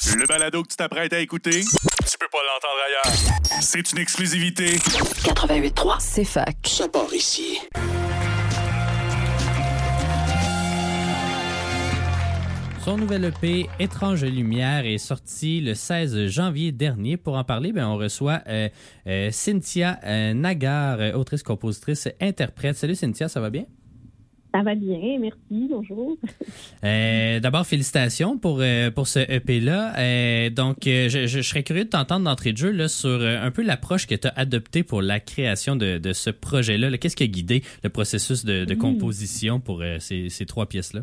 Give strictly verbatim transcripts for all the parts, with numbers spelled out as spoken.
Le balado que tu t'apprêtes à écouter, tu peux pas l'entendre ailleurs. C'est une exclusivité. quatre-vingt-huit trois, c'est fac. Ça part ici. Son nouvel E P, Étrange lumière, est sorti le seize janvier dernier. Pour en parler, ben, on reçoit euh, euh, Cynthia euh, Nagar, autrice, compositrice, interprète. Salut Cynthia, ça va bien? Ça va bien, merci, bonjour. Euh, d'abord, félicitations pour, euh, pour ce E P-là. Euh, donc, euh, je, je, je serais curieux de t'entendre d'entrée de jeu là, sur euh, un peu l'approche que tu as adoptée pour la création de, de ce projet-là. Là. Qu'est-ce qui a guidé le processus de, de composition pour euh, ces, ces trois pièces-là?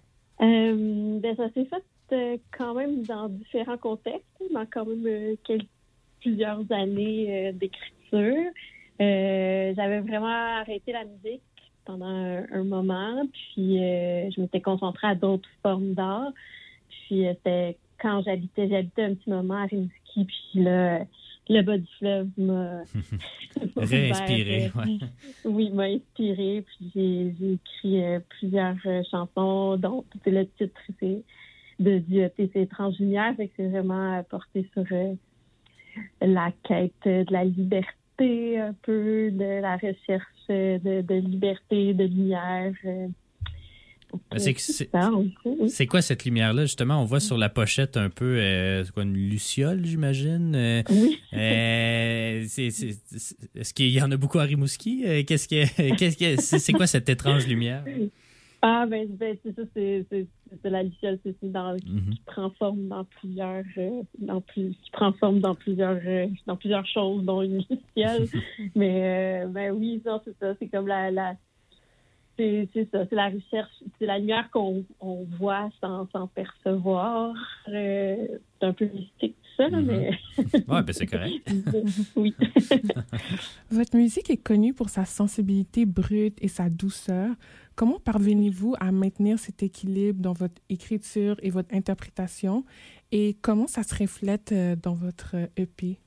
Euh, ben, ça s'est fait euh, quand même dans différents contextes, dans quand même euh, quelques, plusieurs années euh, d'écriture. Euh, j'avais vraiment arrêté la musique pendant un, un moment, puis euh, je m'étais concentrée à d'autres formes d'art. Puis euh, c'était quand j'habitais, j'habitais un petit moment à Rimouski, puis là, le bas du fleuve m'a... Réinspiré, euh, ouais. Oui, m'a inspiré, puis j'ai, j'ai écrit euh, plusieurs euh, chansons, dont le titre, c'est de du E P, c'est Étrange lumière, fait que c'est vraiment porté sur euh, la quête de la liberté, un peu, de la recherche de, de liberté, de lumière. Euh, C'est, c'est, c'est quoi cette lumière-là? Justement, on voit sur la pochette un peu, euh, c'est quoi, une luciole, j'imagine? Euh, oui. Euh, c'est, c'est, c'est, est-ce qu'il y en a beaucoup à Rimouski? Euh, qu'est-ce que, qu'est-ce que, c'est, c'est quoi cette étrange lumière? Ah, ben, ben c'est ça, c'est, c'est, c'est la luciole, c'est, c'est dans, mm-hmm. qui prend forme dans plusieurs, euh, dans plus, qui prend forme dans plusieurs, euh, dans plusieurs choses, dont une luciole. Mais, euh, ben oui, non, c'est ça, c'est comme la, la C'est, c'est ça, c'est la recherche, c'est la lumière qu'on on voit sans, sans percevoir. Euh, c'est un peu mystique tout ça, là, mm-hmm. mais... Oui, ben c'est correct. Oui. Votre musique est connue pour sa sensibilité brute et sa douceur. Comment parvenez-vous à maintenir cet équilibre dans votre écriture et votre interprétation? Et comment ça se reflète dans votre E P?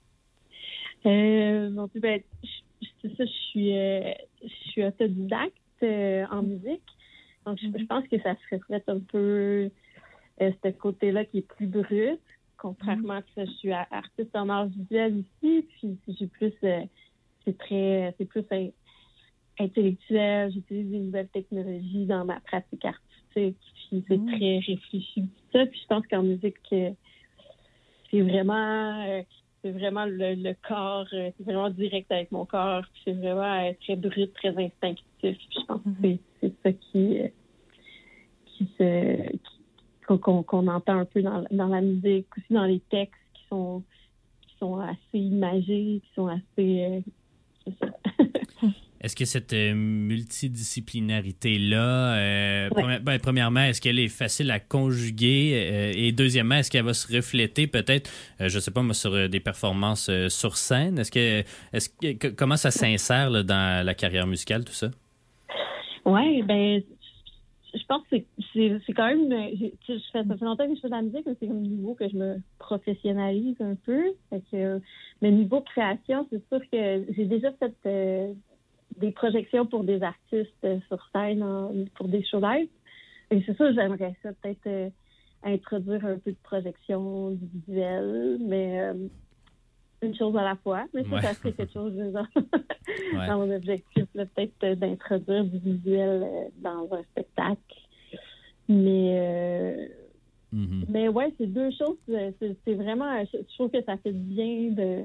Euh, non, ben, je, c'est ça, je suis, euh, je suis autodidacte. Euh, en musique. Donc, je, je pense que ça se reflète un peu euh, ce côté-là qui est plus brut, contrairement à que je suis artiste en art visuel aussi, puis j'ai plus, euh, c'est très, c'est plus euh, intellectuel, j'utilise des nouvelles technologies dans ma pratique artistique, puis c'est mmh. très réfléchi, tout ça, puis je pense qu'en musique, euh, c'est vraiment... Euh, c'est vraiment le, le corps, euh, c'est vraiment direct avec mon corps, puis c'est vraiment euh, très brut, très instinctif. Puis je pense que c'est, c'est ça qui, euh, qui se, qui, qu'on, qu'on entend un peu dans, dans la musique, aussi dans les textes qui sont, qui sont assez imagés, qui sont assez... Euh, c'est ça. Est-ce que cette euh, multidisciplinarité-là, euh, ouais. première, ben, premièrement, est-ce qu'elle est facile à conjuguer? Euh, et deuxièmement, est-ce qu'elle va se refléter peut-être, euh, je ne sais pas, moi, sur euh, des performances euh, sur scène? Est-ce que, est-ce que, comment ça s'insère là, dans la carrière musicale, tout ça? Oui, ben je pense que c'est, c'est, c'est quand même... Je fais, ça fait longtemps que je fais de la musique, mais c'est comme niveau que je me professionnalise un peu. Fait que, mais niveau création, c'est sûr que j'ai déjà fait... Euh, des projections pour des artistes euh, sur scène en, pour des shows live. Et c'est ça, j'aimerais ça, peut-être euh, introduire un peu de projection du visuel, mais euh, une chose à la fois. Mais ça, ouais. ça serait quelque chose dans, ouais. dans mon objectif, là, peut-être euh, d'introduire du visuel euh, dans un spectacle. Mais, euh, mm-hmm. mais ouais, c'est deux choses. C'est, c'est vraiment, je, je trouve que ça fait bien de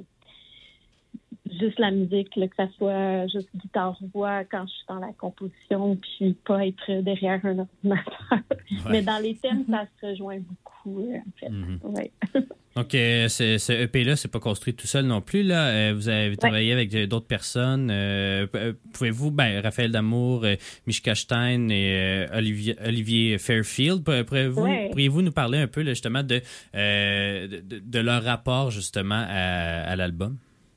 juste la musique, là, que ça soit juste guitare-voix quand je suis dans la composition, puis pas être derrière un ordinateur. Ouais. Mais dans les thèmes, ça se rejoint beaucoup, euh, en fait. Mm-hmm. Ouais. Donc, euh, ce, ce E P-là, c'est pas construit tout seul non plus, là. Euh, vous avez travaillé ouais. avec d'autres personnes. Euh, pouvez-vous, ben, Raphaël Damour, euh, Mishka Stein et euh, Olivier, Olivier Fairfield, pourriez-vous, ouais. pourriez-vous nous parler un peu, là, justement, de, euh, de, de leur rapport, justement, à, à l'album?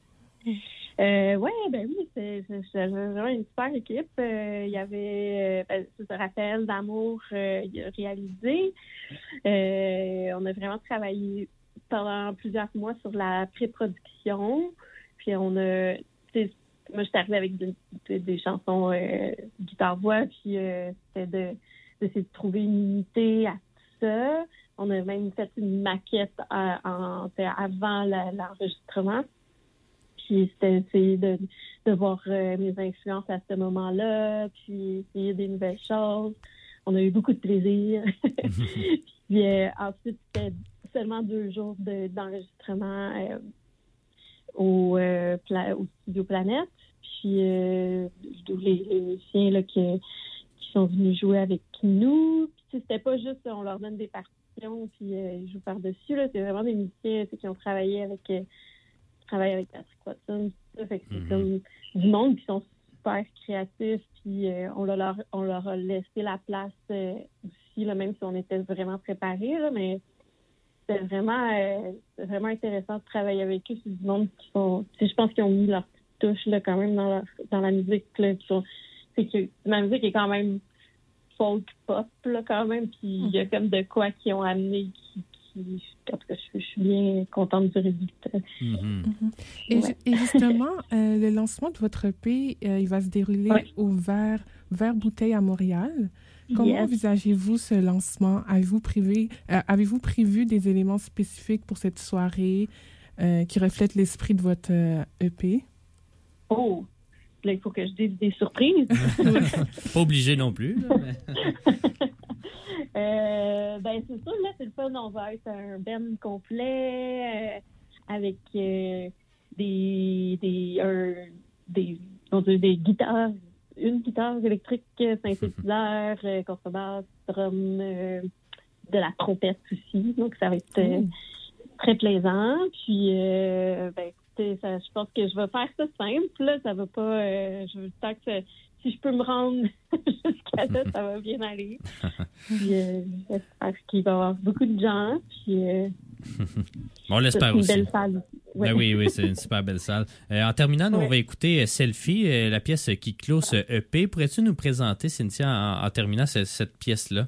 Euh, oui, ben oui, c'est, c'est, c'est vraiment une super équipe. Euh, il y avait euh, ben, Raphaël Damour euh, réalisé. Euh, on a vraiment travaillé pendant plusieurs mois sur la pré-production. Puis on a, moi, j'étais arrivée avec des, des, des chansons euh, guitare-voix, puis euh, c'était de, d'essayer de trouver une unité à tout ça. On a même fait une maquette à, en, avant la, l'enregistrement. Puis c'était essayer de, de voir euh, mes influences à ce moment-là, puis essayer des nouvelles choses. On a eu beaucoup de plaisir. Puis euh, ensuite, c'était seulement deux jours de, d'enregistrement euh, au, euh, pla- au Studio Planète. Puis euh, les, les musiciens là, qui, qui sont venus jouer avec nous. Puis c'était pas juste, on leur donne des partitions, puis euh, ils jouent par-dessus. Là. C'est vraiment des musiciens qui ont travaillé avec... Euh, travaille avec Patrick Watson, tout ça, fait que c'est mm-hmm. comme du monde qui sont super créatifs, puis euh, on, leur, on leur a laissé la place euh, aussi, là, même si on était vraiment préparés, là, mais c'était vraiment, euh, c'était vraiment intéressant de travailler avec eux. C'est du monde qui sont, je pense qu'ils ont mis leur petite touche là, quand même dans, leur, dans la musique. Là, qui sont, c'est que ma musique est quand même folk pop là, quand même, puis il mm-hmm. y a comme de quoi qu'ils ont amené qui En tout cas, je, je suis bien contente du résultat. Mm-hmm. Mm-hmm. Et, ouais. et justement, euh, le lancement de votre E P, euh, il va se dérouler ouais. au Vert, Vert Bouteille à Montréal. Comment yes. envisagez-vous ce lancement? Avez-vous prévu, euh, avez-vous prévu des éléments spécifiques pour cette soirée euh, qui reflètent l'esprit de votre euh, E P? Oh! Là, il faut que je dise des surprises. Pas obligé non plus. Là, mais... Euh, ben c'est sûr, là, c'est le fun. On va être un band complet euh, avec euh, des des, un, des, on dit des guitares, une guitare électrique, synthétiseur, euh, contrebasse, drum, euh, de la trompette aussi. Donc ça va être euh, mmh. très plaisant. Puis euh, ben écoutez, ça, je pense que je vais faire ça simple. Là, ça va pas. Euh, je veux tant que ça, si je peux me rendre jusqu'à là, ça va bien aller. Puis, euh, j'espère qu'il va y avoir beaucoup de gens. Puis, euh, bon, on l'espère aussi. C'est une belle salle. Ouais. Ben oui, oui, c'est une super belle salle. Euh, en terminant, nous, ouais. on va écouter Selfie, euh, la pièce qui clôt ce E P. Pourrais-tu nous présenter, Cynthia, en, en terminant cette, cette pièce-là?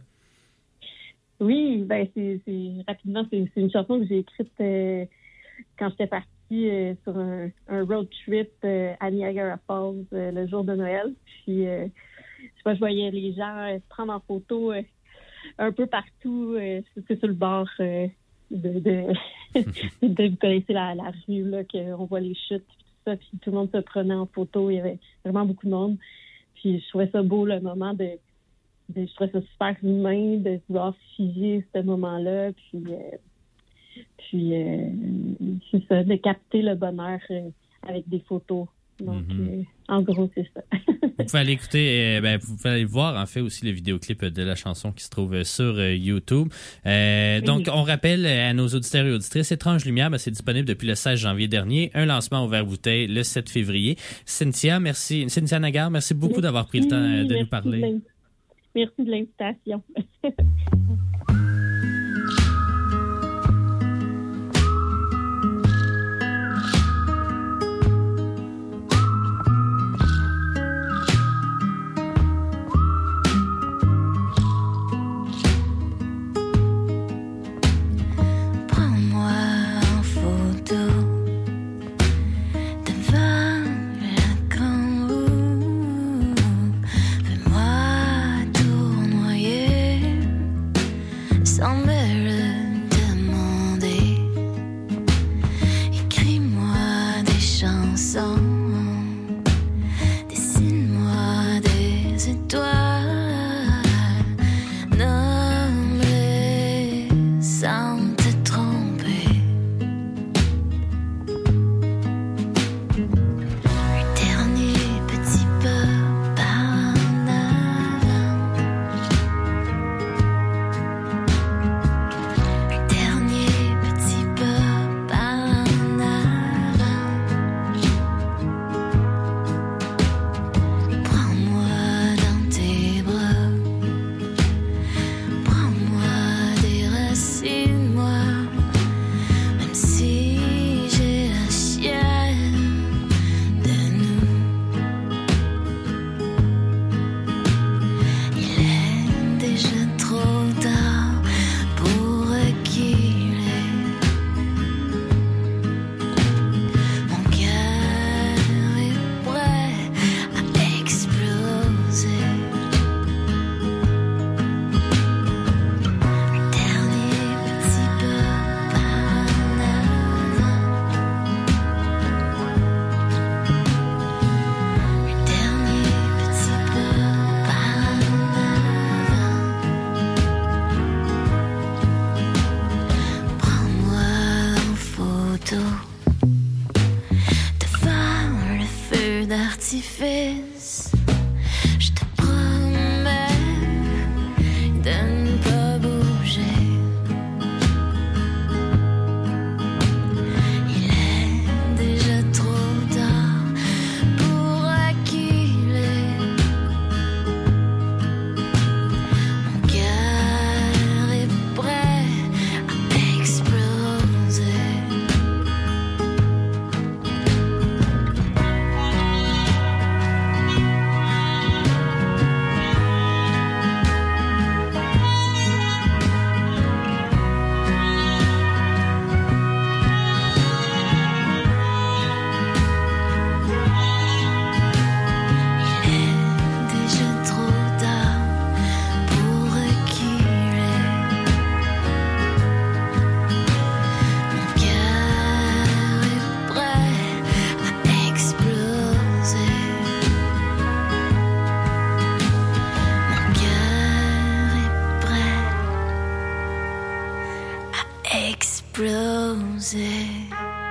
Oui, ben c'est, c'est rapidement, c'est, c'est une chanson que j'ai écrite euh, quand j'étais partie Euh, sur un, un road trip euh, à Niagara Falls euh, le jour de Noël. Puis, euh, je sais pas, je voyais les gens euh, se prendre en photo euh, un peu partout. Euh, c'est sur le bord euh, de, de, de... Vous connaissez la, la rue, là, qu'on voit les chutes, puis tout ça, puis tout le monde se prenait en photo. Il y avait vraiment beaucoup de monde. Puis, je trouvais ça beau, le moment de... de je trouvais ça super humain de vouloir figer ce moment-là. Puis... Euh, Puis, euh, c'est ça, de capter le bonheur euh, avec des photos. Donc, mm-hmm. euh, en gros, c'est ça. Vous pouvez aller écouter, euh, ben, vous pouvez aller voir, en fait, aussi le vidéoclip de la chanson qui se trouve sur euh, YouTube. Euh, oui. Donc, on rappelle à nos auditeurs et auditrices, Étrange Lumière, ben, c'est disponible depuis le seize janvier dernier. Un lancement au Vert Bouteille le sept février. Cynthia, merci. Cynthia Nagar, merci beaucoup merci. d'avoir pris le temps de merci nous parler. De merci de l'invitation. Fais-moi tournoyer roses